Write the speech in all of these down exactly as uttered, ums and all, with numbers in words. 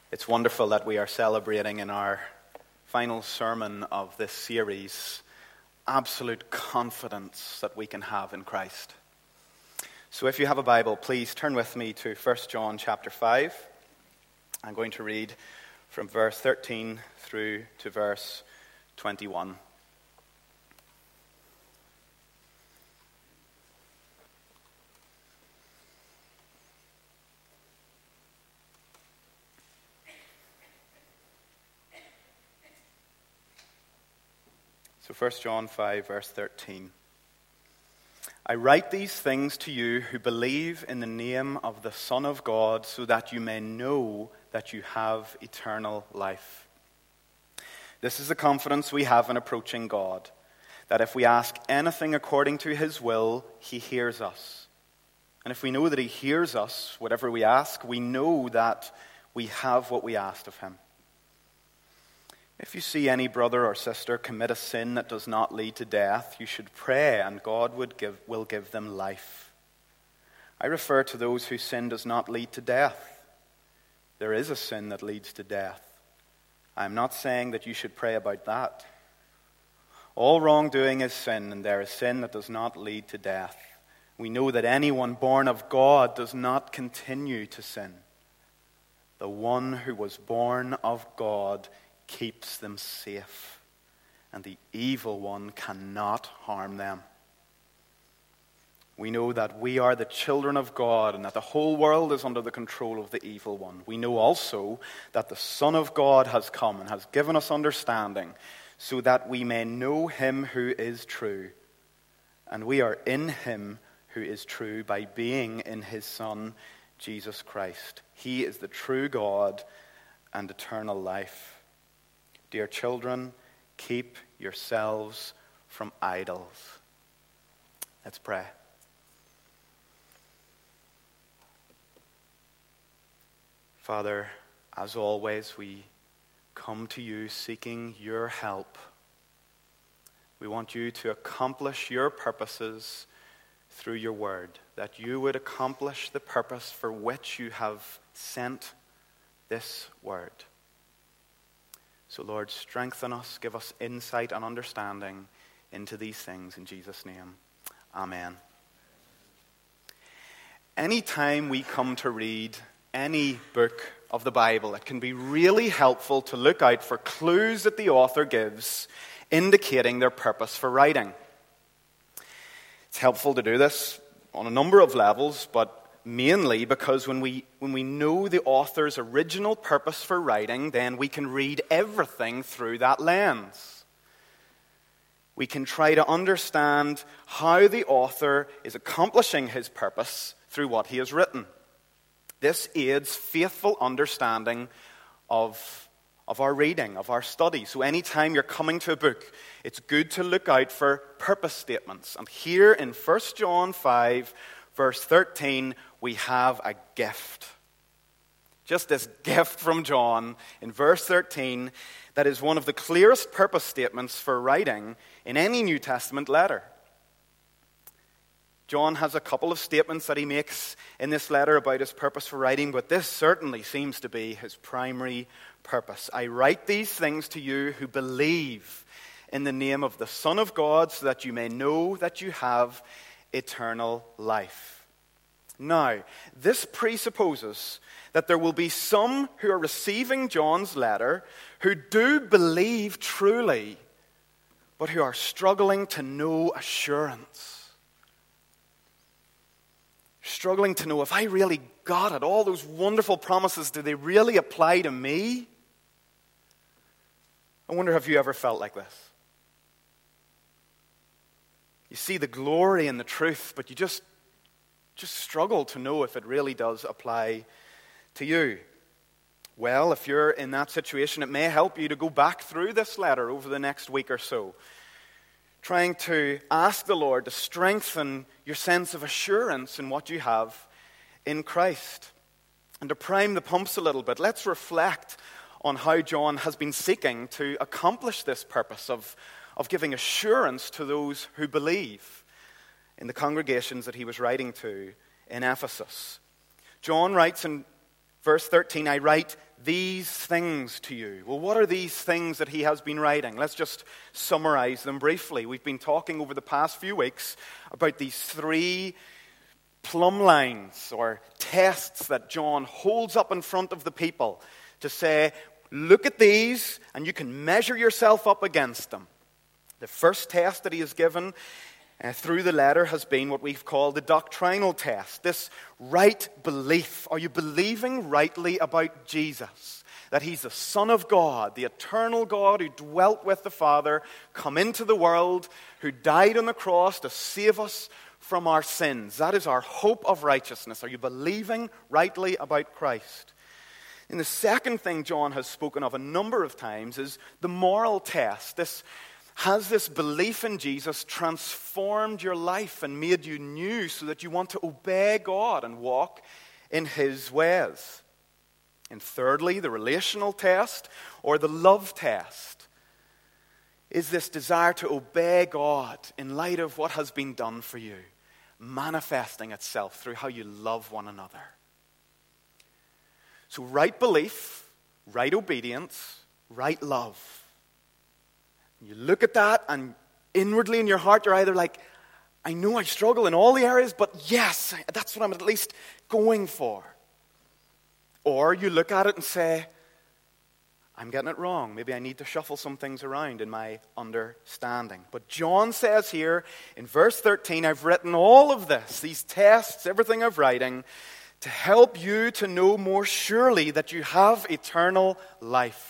It's wonderful that we are celebrating in our final sermon of this series absolute confidence that we can have in Christ. So if you have a Bible, please turn with me to First John chapter five. I'm going to read from verse thirteen through to verse twenty-one. So First John five, verse thirteen. I write these things to you who believe in the name of the Son of God, so that you may know that you have eternal life. This is the confidence we have in approaching God, that if we ask anything according to his will, he hears us. And if we know that he hears us, whatever we ask, we know that we have what we asked of him. If you see any brother or sister commit a sin that does not lead to death, you should pray, and God would give, will give them life. I refer to those whose sin does not lead to death. There is a sin that leads to death. I am not saying that you should pray about that. All wrongdoing is sin, and there is sin that does not lead to death. We know that anyone born of God does not continue to sin. The one who was born of God keeps them safe, and the evil one cannot harm them. We know that we are the children of God, and that the whole world is under the control of the evil one. We know also that the Son of God has come and has given us understanding, so that we may know him who is true. And we are in him who is true by being in his Son, Jesus Christ. He is the true God and eternal life. Dear children, keep yourselves from idols. Let's pray. Father, as always, we come to you seeking your help. We want you to accomplish your purposes through your word, that you would accomplish the purpose for which you have sent this word. So, Lord, strengthen us, give us insight and understanding into these things in Jesus' name. Amen. Anytime we come to read any book of the Bible, it can be really helpful to look out for clues that the author gives indicating their purpose for writing. It's helpful to do this on a number of levels, but mainly because when we when we know the author's original purpose for writing, then we can read everything through that lens. We can try to understand how the author is accomplishing his purpose through what he has written. This aids faithful understanding of, of our reading, of our study. So anytime you're coming to a book, it's good to look out for purpose statements. And here in First John five, verse thirteen, we have a gift. Just this gift from John in verse thirteen that is one of the clearest purpose statements for writing in any New Testament letter. John has a couple of statements that he makes in this letter about his purpose for writing, but this certainly seems to be his primary purpose. I write these things to you who believe in the name of the Son of God, so that you may know that you have eternal life. Now, this presupposes that there will be some who are receiving John's letter who do believe truly, but who are struggling to know assurance. Struggling to know, if I really got it, all those wonderful promises, do they really apply to me? I wonder, have you ever felt like this? You see the glory and the truth, but you just just struggle to know if it really does apply to you. Well, if you're in that situation, it may help you to go back through this letter over the next week or so, trying to ask the Lord to strengthen your sense of assurance in what you have in Christ. And to prime the pumps a little bit, let's reflect on how John has been seeking to accomplish this purpose of, of giving assurance to those who believe in the congregations that he was writing to in Ephesus. John writes in verse thirteen, I write these things to you. Well, what are these things that he has been writing? Let's just summarize them briefly. We've been talking over the past few weeks about these three plumb lines or tests that John holds up in front of the people to say, look at these and you can measure yourself up against them. The first test that he has given uh, through the letter has been what we've called the doctrinal test. This right belief. Are you believing rightly about Jesus? That he's the Son of God, the eternal God who dwelt with the Father, come into the world, who died on the cross to save us from our sins. That is our hope of righteousness. Are you believing rightly about Christ? And the second thing John has spoken of a number of times is the moral test. This Has this belief in Jesus transformed your life and made you new so that you want to obey God and walk in his ways? And thirdly, the relational test or the love test is this desire to obey God in light of what has been done for you, manifesting itself through how you love one another. So right belief, right obedience, right love. You look at that and inwardly in your heart you're either like, I know I struggle in all the areas, but yes, that's what I'm at least going for. Or you look at it and say, I'm getting it wrong. Maybe I need to shuffle some things around in my understanding. But John says here in verse thirteen, I've written all of this, these tests, everything I'm writing, to help you to know more surely that you have eternal life.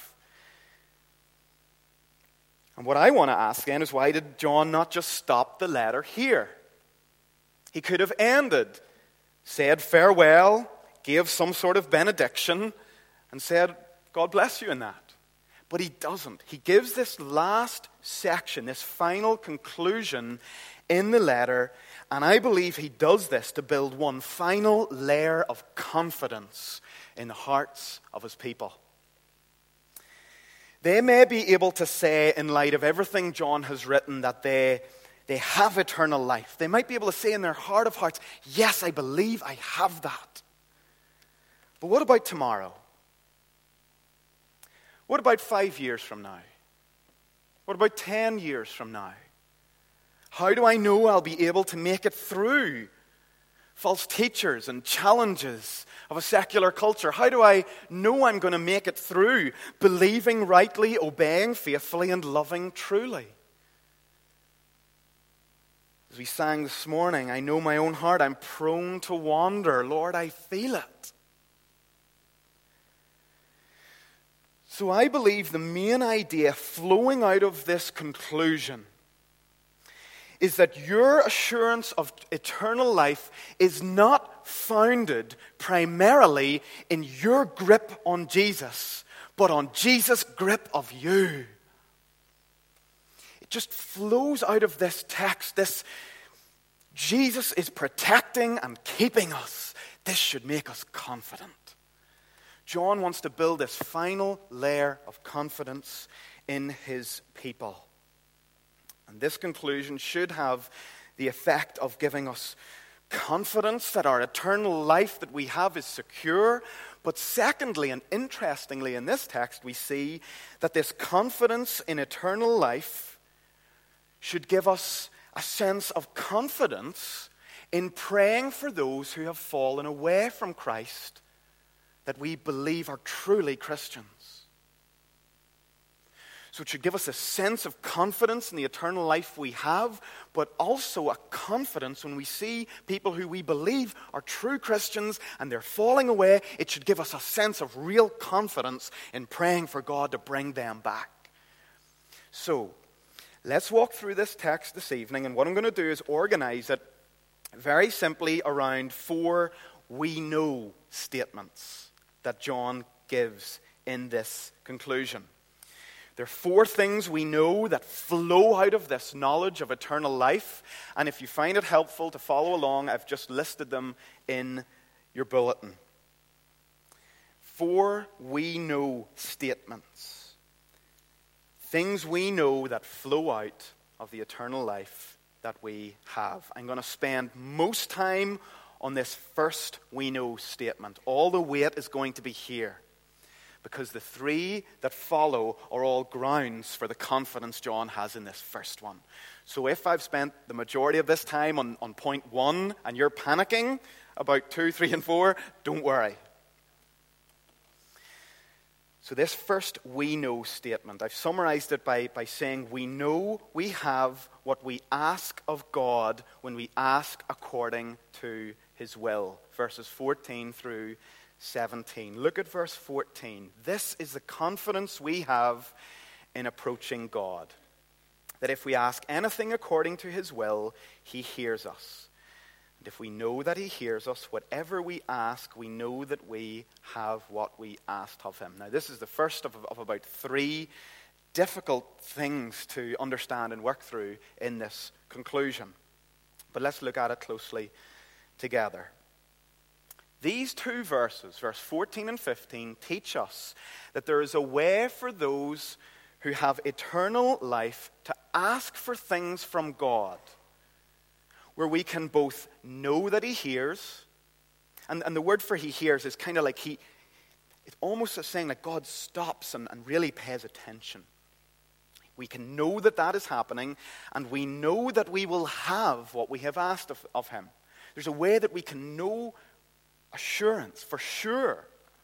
And what I want to ask then is, why did John not just stop the letter here? He could have ended, said farewell, gave some sort of benediction, and said, God bless you in that. But he doesn't. He gives this last section, this final conclusion in the letter, and I believe he does this to build one final layer of confidence in the hearts of his people. They may be able to say, in light of everything John has written, that they, they have eternal life. They might be able to say in their heart of hearts, yes, I believe I have that. But what about tomorrow? What about five years from now? What about ten years from now? How do I know I'll be able to make it through false teachers and challenges of a secular culture? How do I know I'm going to make it through believing rightly, obeying faithfully, and loving truly? As we sang this morning, I know my own heart, I'm prone to wander. Lord, I feel it. So I believe the main idea flowing out of this conclusion is that your assurance of eternal life is not founded primarily in your grip on Jesus, but on Jesus' grip of you. It just flows out of this text. This Jesus is protecting and keeping us. This should make us confident. John wants to build this final layer of confidence in his people. And this conclusion should have the effect of giving us confidence that our eternal life that we have is secure. But secondly, and interestingly in this text, we see that this confidence in eternal life should give us a sense of confidence in praying for those who have fallen away from Christ, that we believe are truly Christians. So it should give us a sense of confidence in the eternal life we have, but also a confidence when we see people who we believe are true Christians and they're falling away. It should give us a sense of real confidence in praying for God to bring them back. So, let's walk through this text this evening, and what I'm going to do is organize it very simply around four we know statements that John gives in this conclusion. There are four things we know that flow out of this knowledge of eternal life. And if you find it helpful to follow along, I've just listed them in your bulletin. Four we know statements. Things we know that flow out of the eternal life that we have. I'm going to spend most time on this first we know statement. All the weight is going to be here. because the three that follow are all grounds for the confidence John has in this first one. So if I've spent the majority of this time on, on point one and you're panicking about two, three, and four, don't worry. So this first we know statement, I've summarized it by, by saying we know we have what we ask of God when we ask according to his will. Verses fourteen through seventeen. Look at verse fourteen. This is the confidence we have in approaching God. That if we ask anything according to his will, he hears us. And if we know that he hears us, whatever we ask, we know that we have what we asked of him. Now, this is the first of, of about three difficult things to understand and work through in this conclusion. But let's look at it closely together. These two verses, verse fourteen and fifteen, teach us that there is a way for those who have eternal life to ask for things from God, where we can both know that he hears, and, and the word for he hears is kind of like he, it's almost as saying that God stops and, and really pays attention. We can know that that is happening, and we know that we will have what we have asked of, of him. There's a way that we can know assurance for sure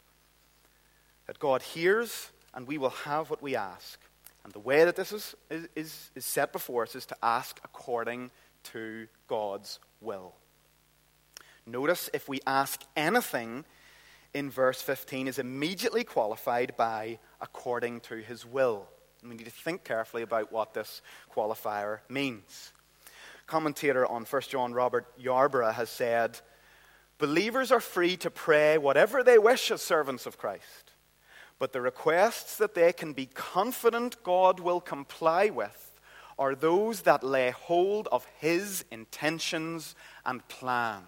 that God hears and we will have what we ask. And the way that this is, is, is set before us is to ask according to God's will. Notice if we ask anything in verse fifteen is immediately qualified by according to his will. And we need to think carefully about what this qualifier means. Commentator on First John, Robert Yarborough, has said, believers are free to pray whatever they wish as servants of Christ, but the requests that they can be confident God will comply with are those that lay hold of his intentions and plans.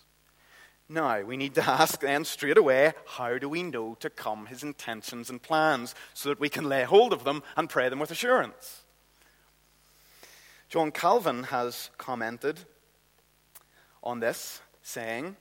Now, we need to ask then straight away, how do we know to come his intentions and plans so that we can lay hold of them and pray them with assurance? John Calvin has commented on this, saying,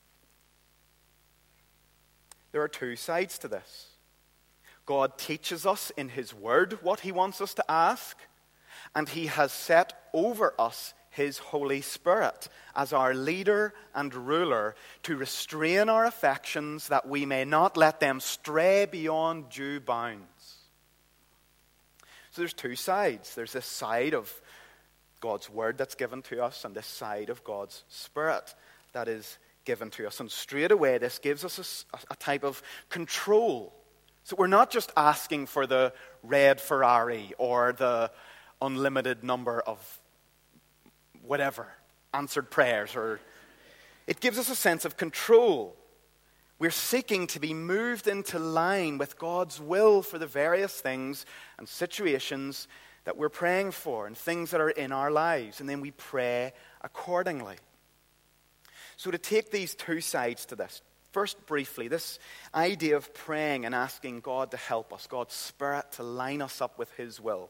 there are two sides to this. God teaches us in his word what he wants us to ask, and he has set over us his Holy Spirit as our leader and ruler to restrain our affections that we may not let them stray beyond due bounds. So there's two sides. There's this side of God's word that's given to us and this side of God's Spirit that is given to us. And straight away this gives us a, a type of control. So we're not just asking for the red Ferrari or the unlimited number of whatever, answered prayers, or it gives us a sense of control. We're seeking to be moved into line with God's will for the various things and situations that we're praying for and things that are in our lives, and then we pray accordingly. So to take these two sides to this, first briefly, this idea of praying and asking God to help us, God's Spirit to line us up with his will.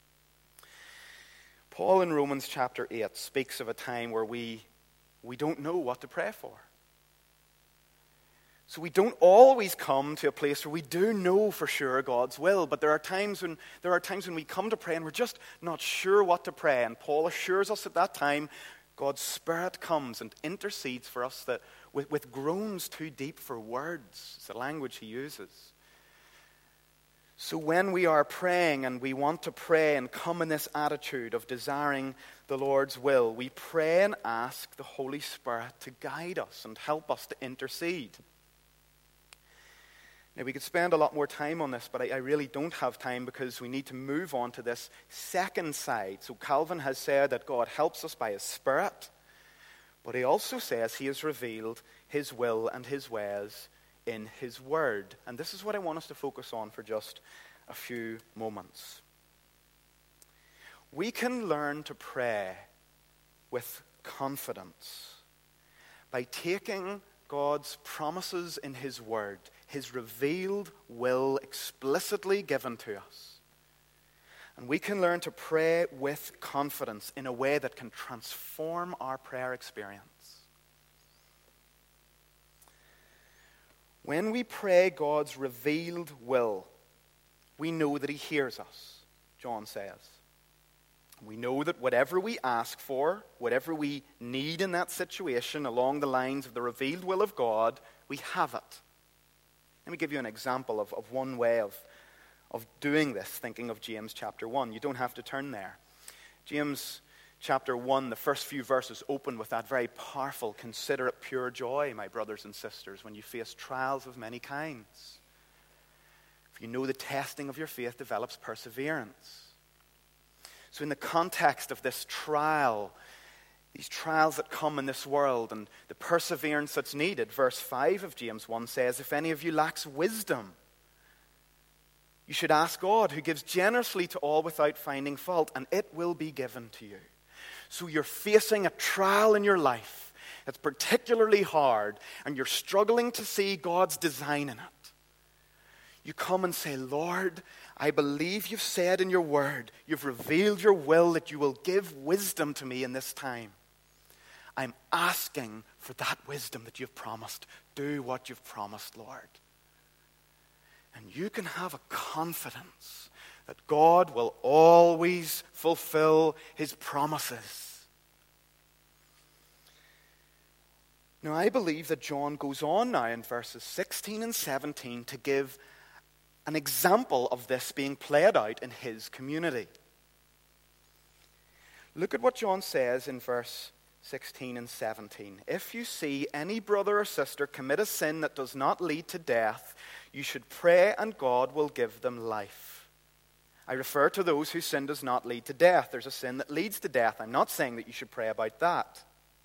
Paul in Romans chapter eight speaks of a time where we, we don't know what to pray for. So we don't always come to a place where we do know for sure God's will, but there are times when there are times when we come to pray and we're just not sure what to pray. And Paul assures us at that time, God's Spirit comes and intercedes for us that with, with groans too deep for words. It's the language he uses. So when we are praying and we want to pray and come in this attitude of desiring the Lord's will, we pray and ask the Holy Spirit to guide us and help us to intercede. Now, we could spend a lot more time on this, but I, I really don't have time because we need to move on to this second side. So Calvin has said that God helps us by his Spirit, but he also says he has revealed his will and his ways in his word. And this is what I want us to focus on for just a few moments. We can learn to pray with confidence by taking God's promises in his word, his revealed will explicitly given to us. And we can learn to pray with confidence in a way that can transform our prayer experience. When we pray God's revealed will, we know that he hears us, John says. We know that whatever we ask for, whatever we need in that situation along the lines of the revealed will of God, we have it. Let me give you an example of, of one way of, of doing this, thinking of James chapter one. You don't have to turn there. James chapter one, the first few verses open with that very powerful, consider it pure joy, my brothers and sisters, when you face trials of many kinds. For you know the testing of your faith develops perseverance. So in the context of this trial, these trials that come in this world and the perseverance that's needed, verse five of James one says, if any of you lacks wisdom, you should ask God, who gives generously to all without finding fault, and it will be given to you. So you're facing a trial in your life that's particularly hard, and you're struggling to see God's design in it. You come and say, Lord, I believe you've said in your word, you've revealed your will that you will give wisdom to me in this time. I'm asking for that wisdom that you've promised. Do what you've promised, Lord. And you can have a confidence that God will always fulfill his promises. Now, I believe that John goes on now in verses sixteen and seventeen to give an example of this being played out in his community. Look at what John says in verse sixteen and seventeen. If you see any brother or sister commit a sin that does not lead to death, you should pray and God will give them life. I refer to those whose sin does not lead to death. There's a sin that leads to death. I'm not saying that you should pray about that.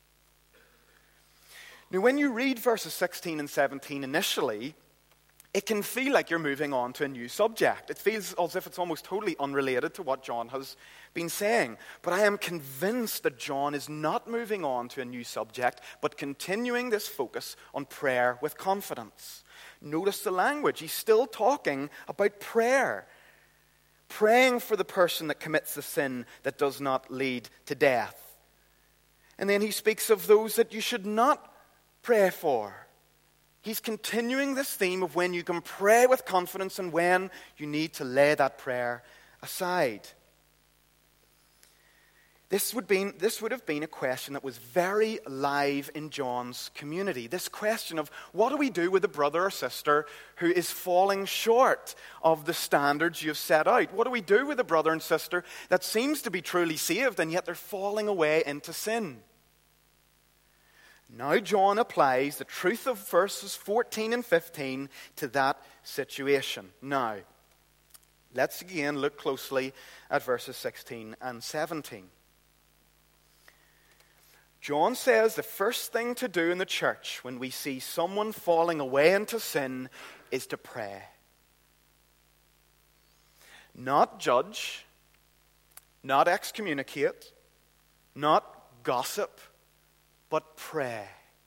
Now, when you read verses sixteen and seventeen initially, it can feel like you're moving on to a new subject. It feels as if it's almost totally unrelated to what John has been saying. But I am convinced that John is not moving on to a new subject, but continuing this focus on prayer with confidence. Notice the language. He's still talking about prayer. Praying for the person that commits the sin that does not lead to death. And then he speaks of those that you should not pray for. He's continuing this theme of when you can pray with confidence and when you need to lay that prayer aside. This would, be, this would have been a question that was very live in John's community. This question of what do we do with a brother or sister who is falling short of the standards you've set out? What do we do with a brother and sister that seems to be truly saved and yet they're falling away into sin? Now John applies the truth of verses fourteen and fifteen to that situation. Now, let's again look closely at verses sixteen and seventeen. John says the first thing to do in the church when we see someone falling away into sin is to pray. Not judge, not excommunicate, not gossip, but pray.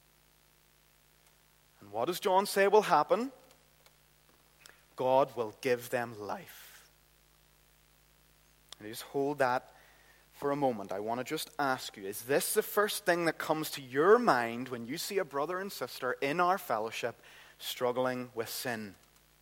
And what does John say will happen? God will give them life. And just hold that for a moment. I want to just ask you, is this the first thing that comes to your mind when you see a brother and sister in our fellowship struggling with sin?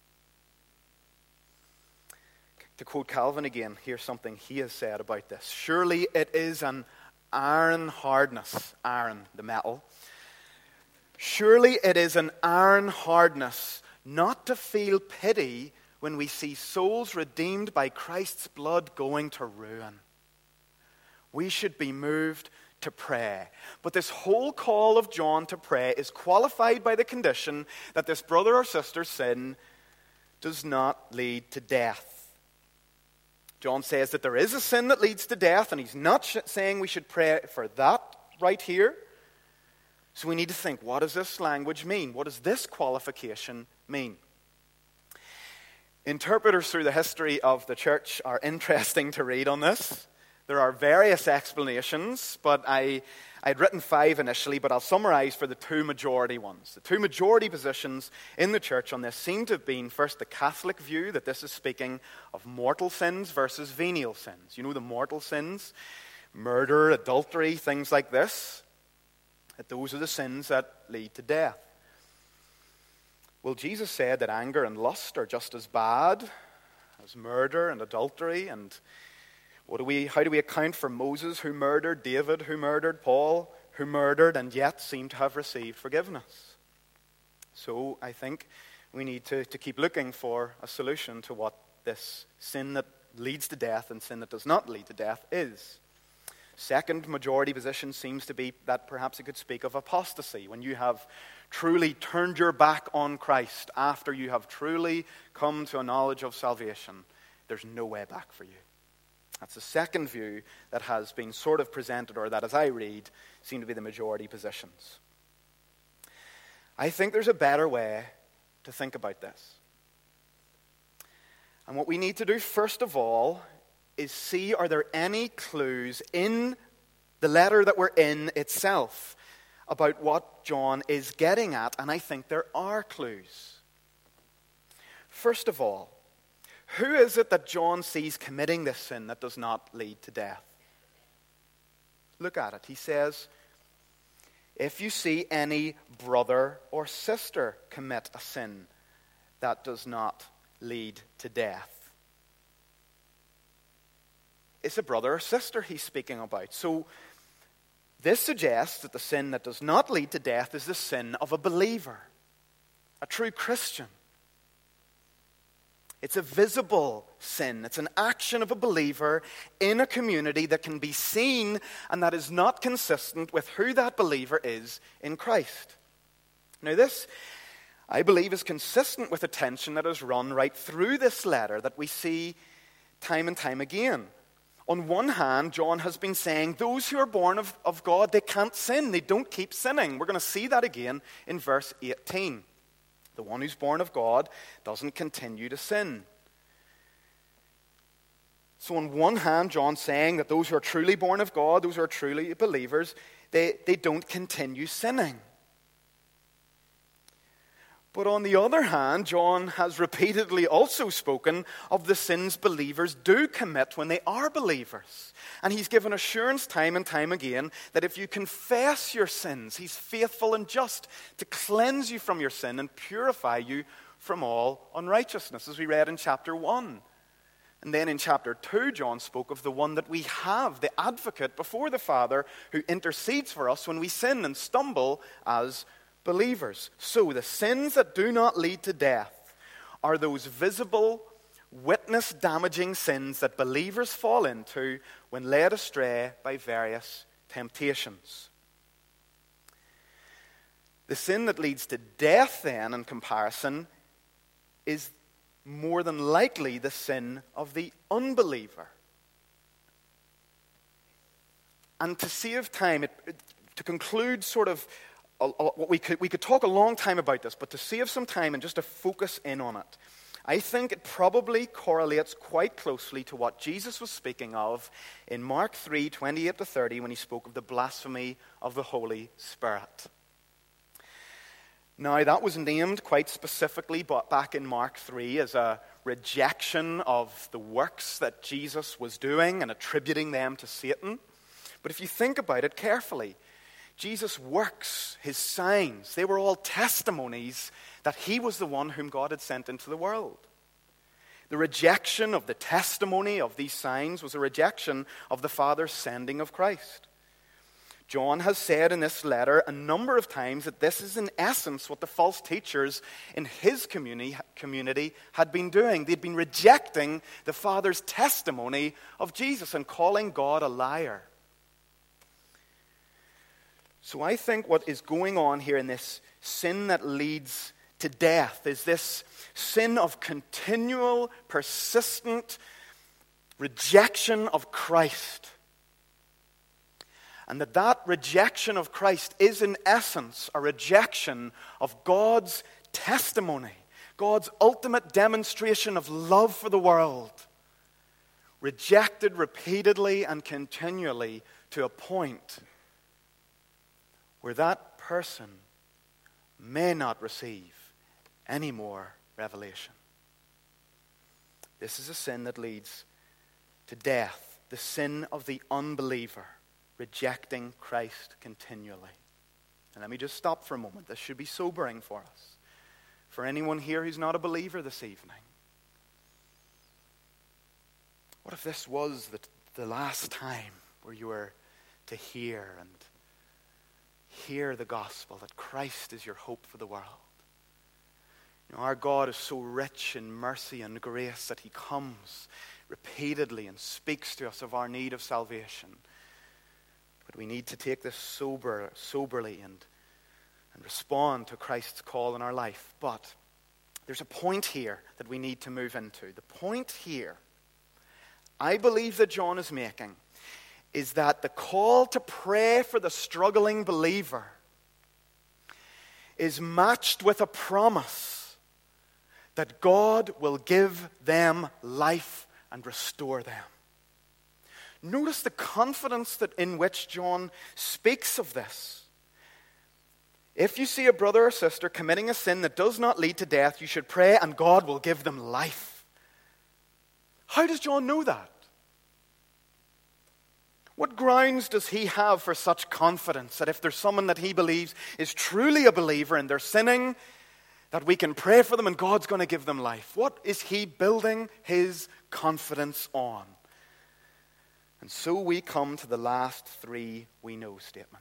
To quote Calvin again, here's something he has said about this. Surely it is an iron hardness, iron, the metal. Surely it is an iron hardness not to feel pity when we see souls redeemed by Christ's blood going to ruin. We should be moved to pray. But this whole call of John to pray is qualified by the condition that this brother or sister's sin does not lead to death. John says that there is a sin that leads to death, and he's not sh- saying we should pray for that right here. So we need to think, what does this language mean? What does this qualification mean? Interpreters through the history of the church are interesting to read on this. There are various explanations, but I, I'd written five initially, but I'll summarize for the two majority ones. The two majority positions in the church on this seem to have been, first, the Catholic view that this is speaking of mortal sins versus venial sins. You know the mortal sins? Murder, adultery, things like this. That those are the sins that lead to death. Well, Jesus said that anger and lust are just as bad as murder and adultery. And what do we? How do we account for Moses, who murdered, David, who murdered, Paul, who murdered, and yet seemed to have received forgiveness? So I think we need to, to keep looking for a solution to what this sin that leads to death and sin that does not lead to death is. Second majority position seems to be that perhaps it could speak of apostasy, when you have truly turned your back on Christ after you have truly come to a knowledge of salvation. There's no way back for you. That's the second view that has been sort of presented, or that, as I read, seem to be the majority positions. I think there's a better way to think about this. And what we need to do, first of all, is see, are there any clues in the letter that we're in itself about what John is getting at? And I think there are clues. First of all, who is it that John sees committing this sin that does not lead to death? Look at it. He says, if you see any brother or sister commit a sin that does not lead to death. It's a brother or sister he's speaking about. So this suggests that the sin that does not lead to death is the sin of a believer, a true Christian. It's a visible sin. It's an action of a believer in a community that can be seen and that is not consistent with who that believer is in Christ. Now this, I believe, is consistent with the tension that is run right through this letter that we see time and time again. On one hand, John has been saying those who are born of, of God, they can't sin. They don't keep sinning. We're going to see that again in verse eighteen. The one who's born of God doesn't continue to sin. So on one hand, John's saying that those who are truly born of God, those who are truly believers, they, they don't continue sinning. But on the other hand, John has repeatedly also spoken of the sins believers do commit when they are believers. And he's given assurance time and time again that if you confess your sins, he's faithful and just to cleanse you from your sin and purify you from all unrighteousness, as we read in chapter one. And then in chapter two, John spoke of the one that we have, the advocate before the Father, who intercedes for us when we sin and stumble as believers. So the sins that do not lead to death are those visible, witness-damaging sins that believers fall into when led astray by various temptations. The sin that leads to death, then, in comparison, is more than likely the sin of the unbeliever. And to save time, it, it, to conclude sort of what we could, we could talk a long time about this, but to save some time and just to focus in on it, I think it probably correlates quite closely to what Jesus was speaking of in Mark three, twenty-eight to thirty, when he spoke of the blasphemy of the Holy Spirit. Now, that was named quite specifically back in Mark three as a rejection of the works that Jesus was doing and attributing them to Satan. But if you think about it carefully, Jesus' works, his signs, they were all testimonies that he was the one whom God had sent into the world. The rejection of the testimony of these signs was a rejection of the Father's sending of Christ. John has said in this letter a number of times that this is in essence what the false teachers in his community, community had been doing. They'd been rejecting the Father's testimony of Jesus and calling God a liar. So I think what is going on here in this sin that leads to death is this sin of continual, persistent rejection of Christ. And that that rejection of Christ is in essence a rejection of God's testimony, God's ultimate demonstration of love for the world, rejected repeatedly and continually to a point where that person may not receive any more revelation. This is a sin that leads to death, the sin of the unbeliever, rejecting Christ continually. And let me just stop for a moment. This should be sobering for us. For anyone here who's not a believer this evening, what if this was the, the last time where you were to hear and hear the gospel, that Christ is your hope for the world? You know, our God is so rich in mercy and grace that he comes repeatedly and speaks to us of our need of salvation. But we need to take this sober, soberly and, and respond to Christ's call in our life. But there's a point here that we need to move into. The point here, I believe that John is making, is that the call to pray for the struggling believer is matched with a promise that God will give them life and restore them. Notice the confidence that in which John speaks of this. If you see a brother or sister committing a sin that does not lead to death, you should pray and God will give them life. How does John know that? What grounds does he have for such confidence that if there's someone that he believes is truly a believer and they're sinning, that we can pray for them and God's going to give them life? What is he building his confidence on? And so we come to the last three we know statements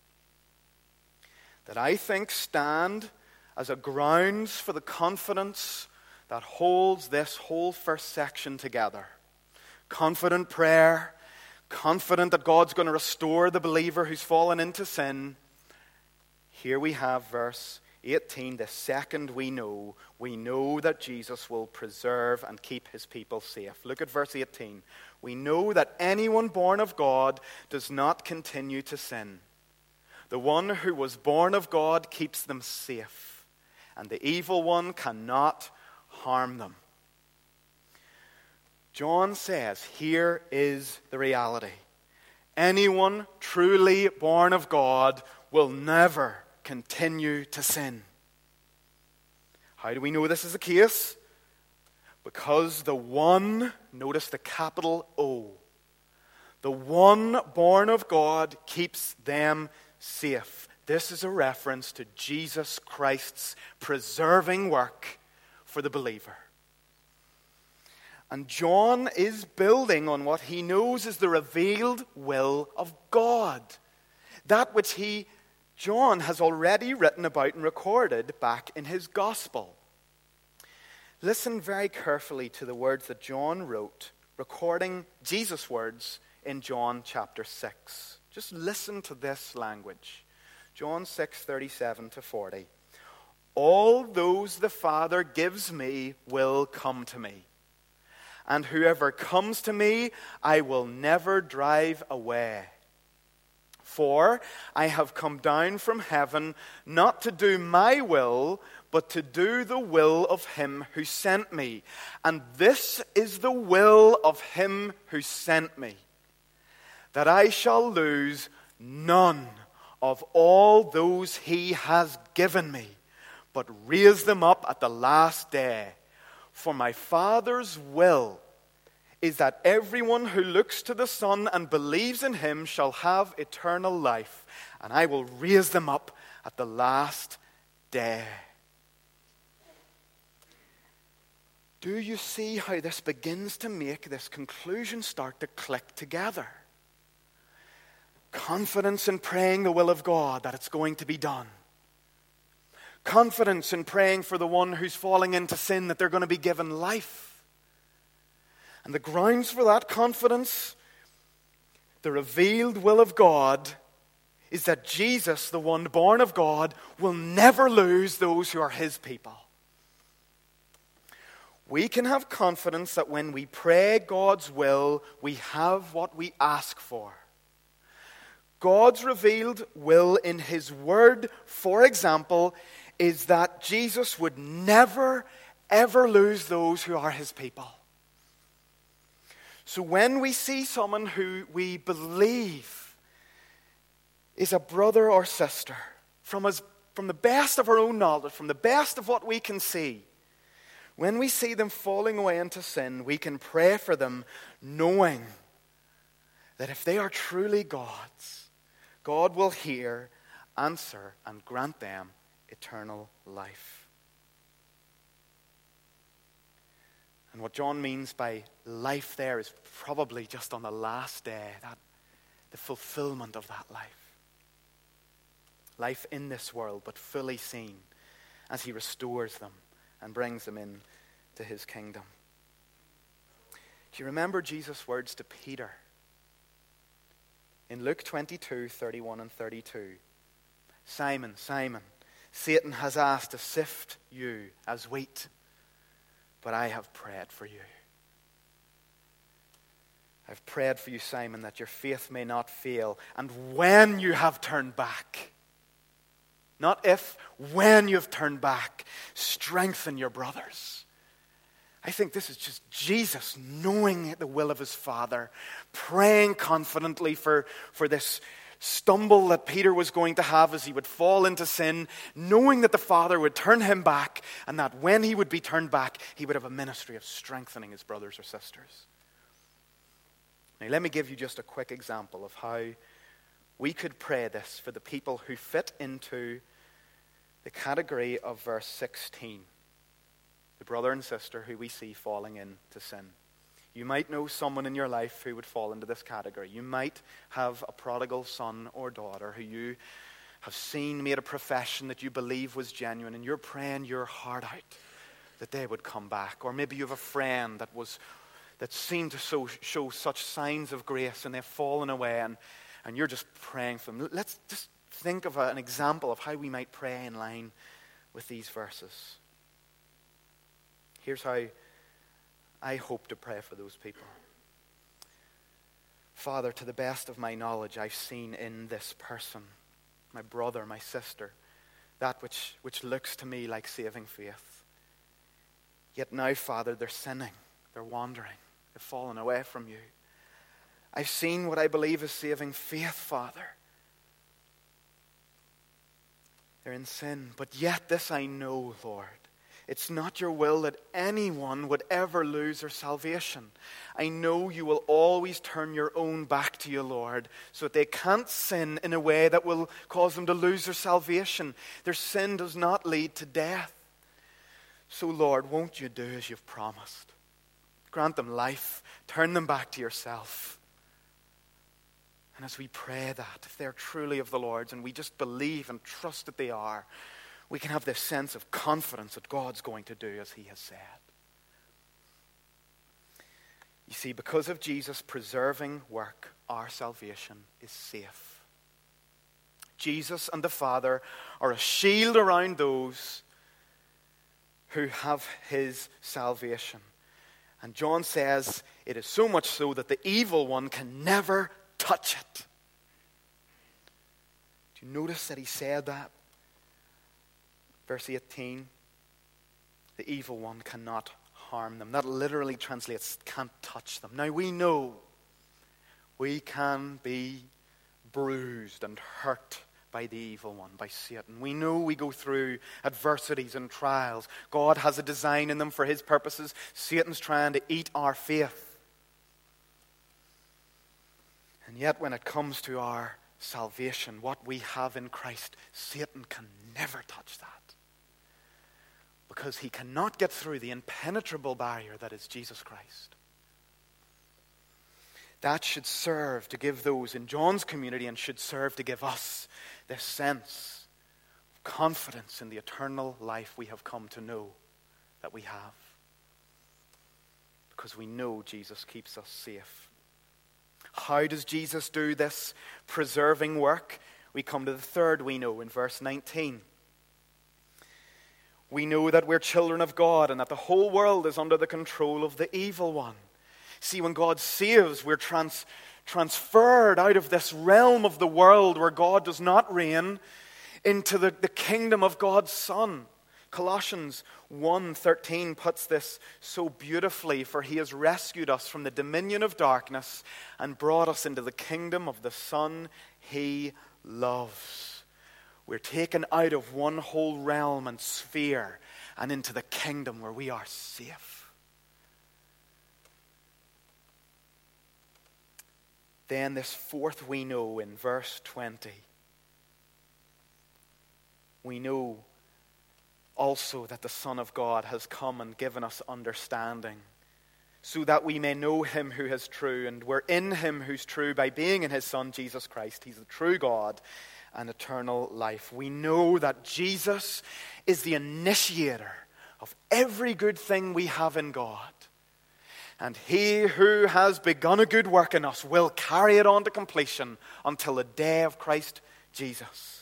that I think stand as a grounds for the confidence that holds this whole first section together. Confident prayer, confident that God's going to restore the believer who's fallen into sin. Here we have verse eighteen, the second we know, we know that Jesus will preserve and keep his people safe. Look at verse eighteen. We know that anyone born of God does not continue to sin. The one who was born of God keeps them safe, and the evil one cannot harm them. John says, here is the reality. Anyone truly born of God will never continue to sin. How do we know this is the case? Because the one, notice the capital O, the one born of God keeps them safe. This is a reference to Jesus Christ's preserving work for the believer. And John is building on what he knows is the revealed will of God. That which he, John, has already written about and recorded back in his gospel. Listen very carefully to the words that John wrote, recording Jesus' words in John chapter six. Just listen to this language. John six, thirty-seven to forty. All those the Father gives me will come to me. And whoever comes to me, I will never drive away. For I have come down from heaven not to do my will, but to do the will of him who sent me. And this is the will of him who sent me, that I shall lose none of all those he has given me, but raise them up at the last day. For my Father's will is that everyone who looks to the Son and believes in him shall have eternal life, and I will raise them up at the last day. Do you see how this begins to make this conclusion start to click together? Confidence in praying the will of God, that it's going to be done. Confidence in praying for the one who's falling into sin, that they're going to be given life. And the grounds for that confidence, the revealed will of God, is that Jesus, the one born of God, will never lose those who are his people. We can have confidence that when we pray God's will, we have what we ask for. God's revealed will in his word, for example, is that Jesus would never, ever lose those who are his people. So when we see someone who we believe is a brother or sister, from, us, from the best of our own knowledge, from the best of what we can see, when we see them falling away into sin, we can pray for them knowing that if they are truly God's, God will hear, answer, and grant them eternal life. And what John means by life there is probably just on the last day, that the fulfillment of that life. Life in this world, but fully seen as he restores them and brings them in to his kingdom. Do you remember Jesus' words to Peter? In Luke twenty-two, thirty-one and thirty-two. Simon, Simon, Satan has asked to sift you as wheat, but I have prayed for you. I've prayed for you, Simon, that your faith may not fail. And when you have turned back, not if, when you've turned back, strengthen your brothers. I think this is just Jesus knowing the will of his Father, praying confidently for, for this stumble that Peter was going to have as he would fall into sin, knowing that the Father would turn him back, and that when he would be turned back, he would have a ministry of strengthening his brothers or sisters. Now, let me give you just a quick example of how we could pray this for the people who fit into the category of verse sixteen. The brother and sister who we see falling into sin. You might know someone in your life who would fall into this category. You might have a prodigal son or daughter who you have seen made a profession that you believe was genuine, and you're praying your heart out that they would come back. Or maybe you have a friend that was that seemed to show, show such signs of grace, and they've fallen away, and, and you're just praying for them. Let's just think of a, an example of how we might pray in line with these verses. Here's how I hope to pray for those people. Father, to the best of my knowledge, I've seen in this person, my brother, my sister, that which, which looks to me like saving faith. Yet now, Father, they're sinning, they're wandering, they've fallen away from you. I've seen what I believe is saving faith, Father. They're in sin, but yet this I know, Lord. It's not your will that anyone would ever lose their salvation. I know you will always turn your own back to you, Lord, so that they can't sin in a way that will cause them to lose their salvation. Their sin does not lead to death. So, Lord, won't you do as you've promised? Grant them life. Turn them back to yourself. And as we pray that, if they're truly of the Lord's, and we just believe and trust that they are, we can have this sense of confidence that God's going to do as he has said. You see, because of Jesus' preserving work, our salvation is safe. Jesus and the Father are a shield around those who have his salvation. And John says it is so much so that the evil one can never touch it. Do you notice that he said that? Verse eighteen, the evil one cannot harm them. That literally translates, can't touch them. Now we know we can be bruised and hurt by the evil one, by Satan. We know we go through adversities and trials. God has a design in them for his purposes. Satan's trying to eat our faith. And yet when it comes to our salvation, what we have in Christ, Satan can never touch that. Because he cannot get through the impenetrable barrier that is Jesus Christ. That should serve to give those in John's community, and should serve to give us this sense of confidence in the eternal life we have come to know that we have. Because we know Jesus keeps us safe. How does Jesus do this preserving work? We come to the third we know in verse nineteen. We know that we're children of God and that the whole world is under the control of the evil one. See, when God saves, we're trans, transferred out of this realm of the world where God does not reign into the, the kingdom of God's Son. Colossians one thirteen puts this so beautifully, for he has rescued us from the dominion of darkness and brought us into the kingdom of the Son he loves. We're taken out of one whole realm and sphere and into the kingdom where we are safe. Then this fourth we know in verse twenty. We know also that the Son of God has come and given us understanding so that we may know him who is true. And we're in him who's true by being in his Son, Jesus Christ. He's the true God and eternal life. We know that Jesus is the initiator of every good thing we have in God. And he who has begun a good work in us will carry it on to completion until the day of Christ Jesus.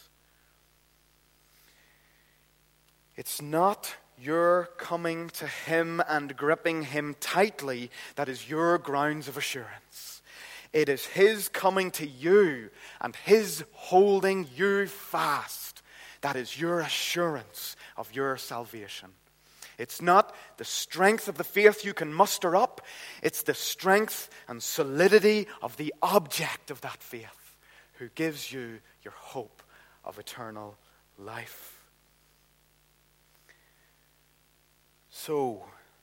It's not your coming to him and gripping him tightly that is your grounds of assurance. It is his coming to you and his holding you fast that is your assurance of your salvation. It's not the strength of the faith you can muster up. It's the strength and solidity of the object of that faith who gives you your hope of eternal life. So,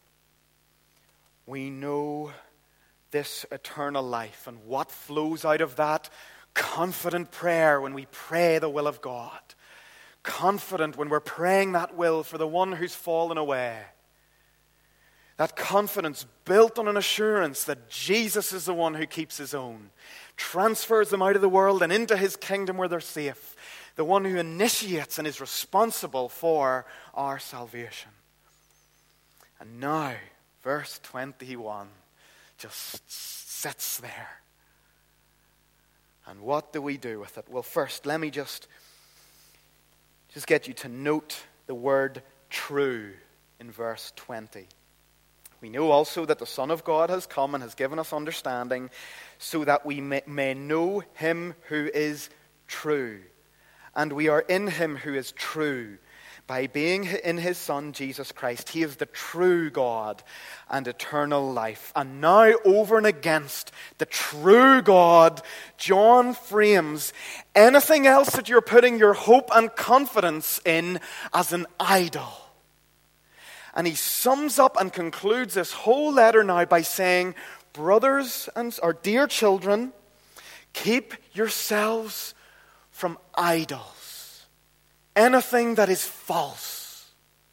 we know this eternal life and what flows out of that confident prayer when we pray the will of God. Confident when we're praying that will for the one who's fallen away. That confidence built on an assurance that Jesus is the one who keeps his own, transfers them out of the world and into his kingdom where they're safe. The one who initiates and is responsible for our salvation. And now, verse twenty-one just sits there. And what do we do with it? Well, first, let me just, just get you to note the word true in verse twenty. We know also that the Son of God has come and has given us understanding so that we may, may know him who is true. And we are in him who is true. By being in his Son, Jesus Christ, he is the true God and eternal life. And now over and against the true God, John frames anything else that you're putting your hope and confidence in as an idol. And he sums up and concludes this whole letter now by saying, brothers and or dear children, keep yourselves from idols. Anything that is false.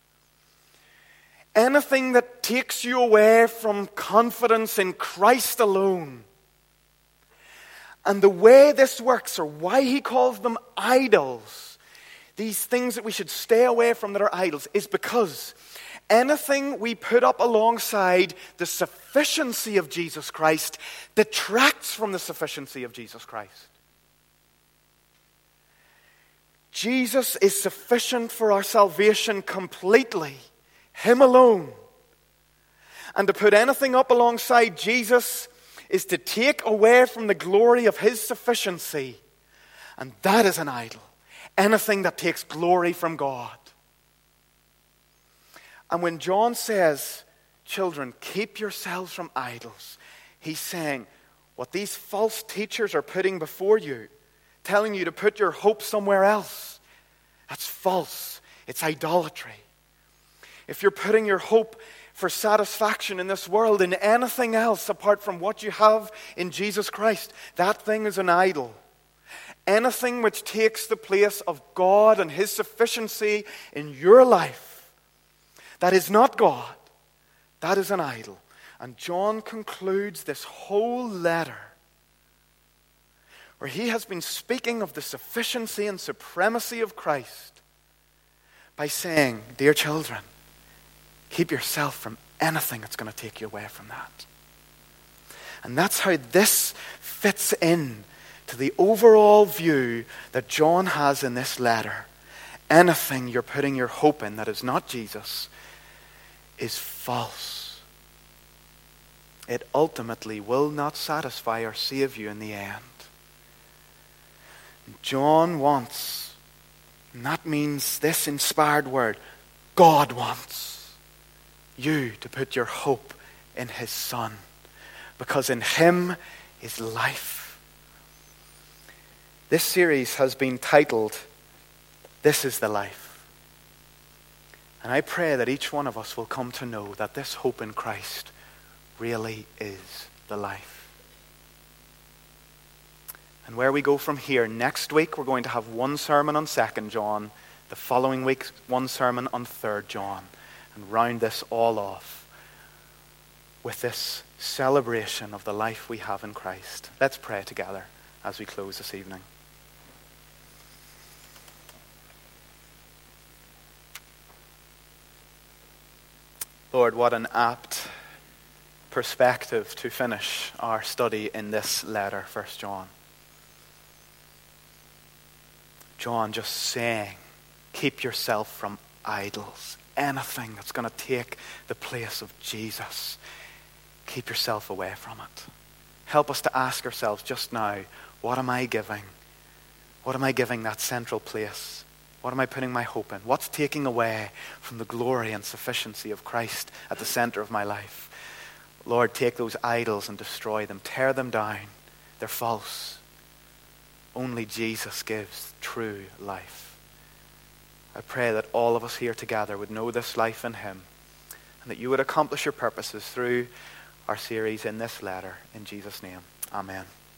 Anything that takes you away from confidence in Christ alone. And the way this works, or why he calls them idols, these things that we should stay away from that are idols, is because anything we put up alongside the sufficiency of Jesus Christ detracts from the sufficiency of Jesus Christ. Jesus is sufficient for our salvation completely. Him alone. And to put anything up alongside Jesus is to take away from the glory of his sufficiency. And that is an idol. Anything that takes glory from God. And when John says, children, keep yourselves from idols, he's saying, what these false teachers are putting before you, telling you to put your hope somewhere else, that's false. It's idolatry. If you're putting your hope for satisfaction in this world in anything else apart from what you have in Jesus Christ, that thing is an idol. Anything which takes the place of God and his sufficiency in your life, that is not God. That is an idol. And John concludes this whole letter where he has been speaking of the sufficiency and supremacy of Christ by saying, dear children, keep yourself from anything that's going to take you away from that. And that's how this fits in to the overall view that John has in this letter. Anything you're putting your hope in that is not Jesus is false. It ultimately will not satisfy or save you in the end. John wants, and that means this inspired word, God wants you to put your hope in his Son, because in him is life. This series has been titled, This is the Life. And I pray that each one of us will come to know that this hope in Christ really is the life. And where we go from here, next week we're going to have one sermon on Second John, the following week one sermon on Third John, and round this all off with this celebration of the life we have in Christ. Let's pray together as we close this evening. Lord, what an apt perspective to finish our study in this letter, First John. John just saying, keep yourself from idols. Anything that's going to take the place of Jesus, keep yourself away from it. Help us to ask ourselves just now, what am I giving? What am I giving that central place? What am I putting my hope in? What's taking away from the glory and sufficiency of Christ at the center of my life? Lord, take those idols and destroy them. Tear them down. They're false. Only Jesus gives true life. I pray that all of us here together would know this life in him, and that you would accomplish your purposes through our series in this letter. In Jesus' name, amen.